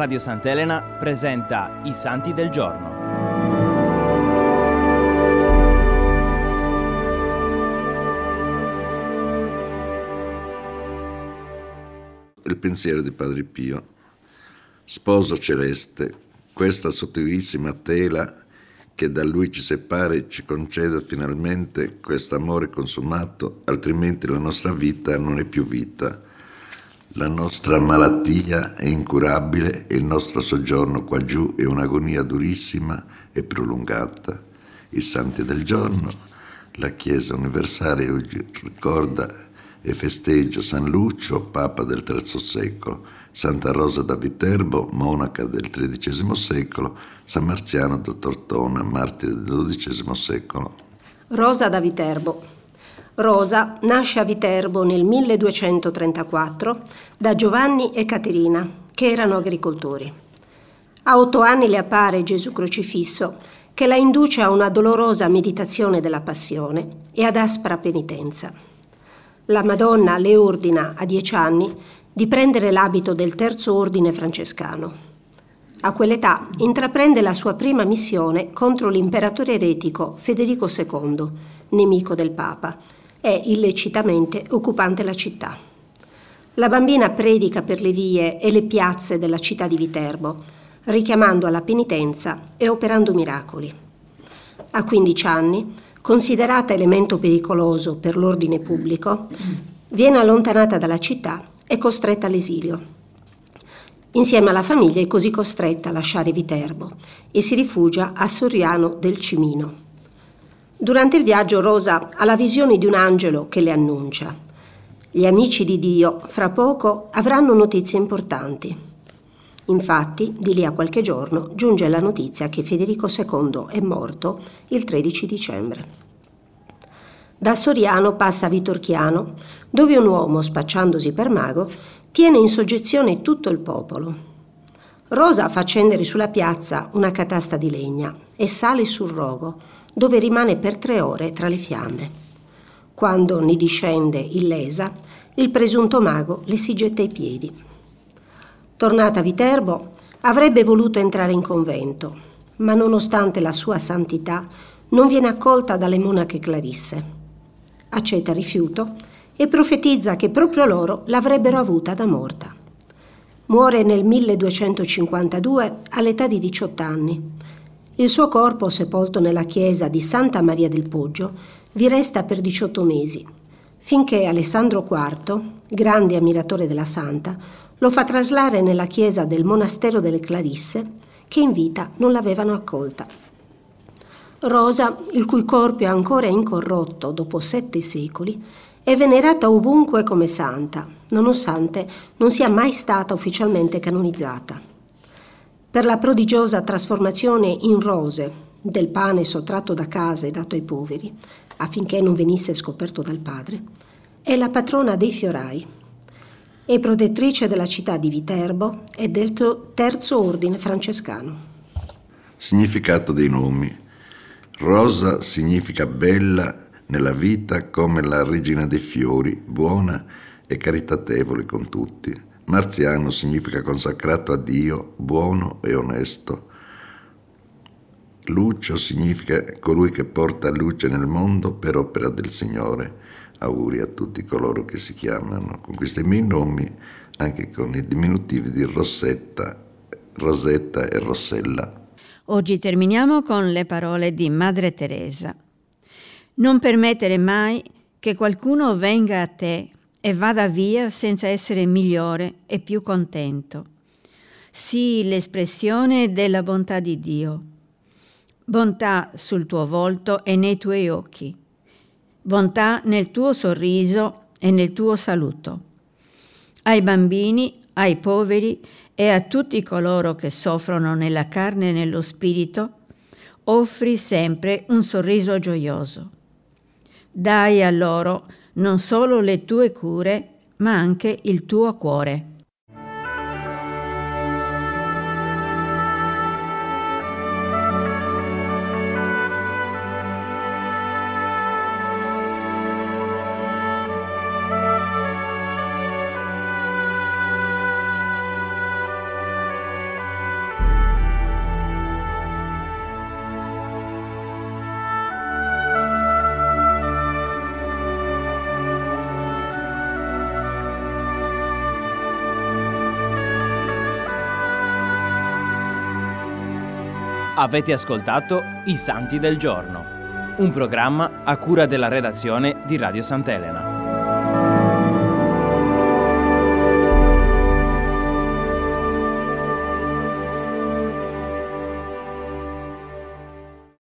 Radio Sant'Elena presenta I Santi del Giorno. Il pensiero di Padre Pio. Sposo celeste, questa sottilissima tela che da Lui ci separa e ci concede finalmente questo amore consumato, altrimenti la nostra vita non è più vita. La nostra malattia è incurabile e il nostro soggiorno qua giù è un'agonia durissima e prolungata. I Santi del Giorno, la Chiesa Universale oggi ricorda e festeggia San Lucio, Papa del III secolo, Santa Rosa da Viterbo, monaca del XIII secolo, San Marziano da Tortona, martire del XII secolo. Rosa da Viterbo. Rosa nasce a Viterbo nel 1234 da Giovanni e Caterina, che erano agricoltori. A 8 anni le appare Gesù crocifisso, che la induce a una dolorosa meditazione della passione e ad aspra penitenza. La Madonna le ordina a 10 anni di prendere l'abito del Terzo Ordine francescano. A quell'età intraprende la sua prima missione contro l'imperatore eretico Federico II, nemico del Papa, e illecitamente occupante la città. La bambina predica per le vie e le piazze della città di Viterbo, richiamando alla penitenza e operando miracoli. A 15 anni, considerata elemento pericoloso per l'ordine pubblico, viene allontanata dalla città e costretta all'esilio. Insieme alla famiglia è così costretta a lasciare Viterbo e si rifugia a Soriano del Cimino. Durante il viaggio Rosa ha la visione di un angelo che le annuncia: gli amici di Dio fra poco avranno notizie importanti. Infatti, di lì a qualche giorno giunge la notizia che Federico II è morto il 13 dicembre. Da Soriano passa a Vitorchiano, dove un uomo, spacciandosi per mago, tiene in soggezione tutto il popolo. Rosa fa accendere sulla piazza una catasta di legna e sale sul rogo, dove rimane per 3 ore tra le fiamme. Quando ne discende illesa, il presunto mago le si getta ai piedi. Tornata a Viterbo, avrebbe voluto entrare in convento, ma nonostante la sua santità non viene accolta dalle monache clarisse. Accetta rifiuto e profetizza che proprio loro l'avrebbero avuta da morta. Muore nel 1252 all'età di 18 anni. Il suo corpo, sepolto nella chiesa di Santa Maria del Poggio, vi resta per 18 mesi, finché Alessandro IV, grande ammiratore della santa, lo fa traslare nella chiesa del monastero delle Clarisse, che in vita non l'avevano accolta. Rosa, il cui corpo è ancora incorrotto dopo 7 secoli, è venerata ovunque come santa, nonostante non sia mai stata ufficialmente canonizzata. Per la prodigiosa trasformazione in rose del pane sottratto da casa e dato ai poveri, affinché non venisse scoperto dal padre, è la patrona dei fiorai. È protettrice della città di Viterbo e del Terzo Ordine francescano. Significato dei nomi. Rosa significa bella nella vita come la regina dei fiori, buona e caritatevole con tutti. Marziano significa consacrato a Dio, buono e onesto. Lucio significa colui che porta luce nel mondo per opera del Signore. Auguri a tutti coloro che si chiamano con questi miei nomi, anche con i diminutivi di Rosetta, Rosetta e Rossella. Oggi terminiamo con le parole di Madre Teresa. Non permettere mai che qualcuno venga a te e vada via senza essere migliore e più contento. Sii l'espressione della bontà di Dio. Bontà sul tuo volto e nei tuoi occhi. Bontà nel tuo sorriso e nel tuo saluto. Ai bambini, ai poveri e a tutti coloro che soffrono nella carne e nello spirito, offri sempre un sorriso gioioso. Dai a loro non solo le tue cure, ma anche il tuo cuore. Avete ascoltato I Santi del Giorno, un programma a cura della redazione di Radio Sant'Elena.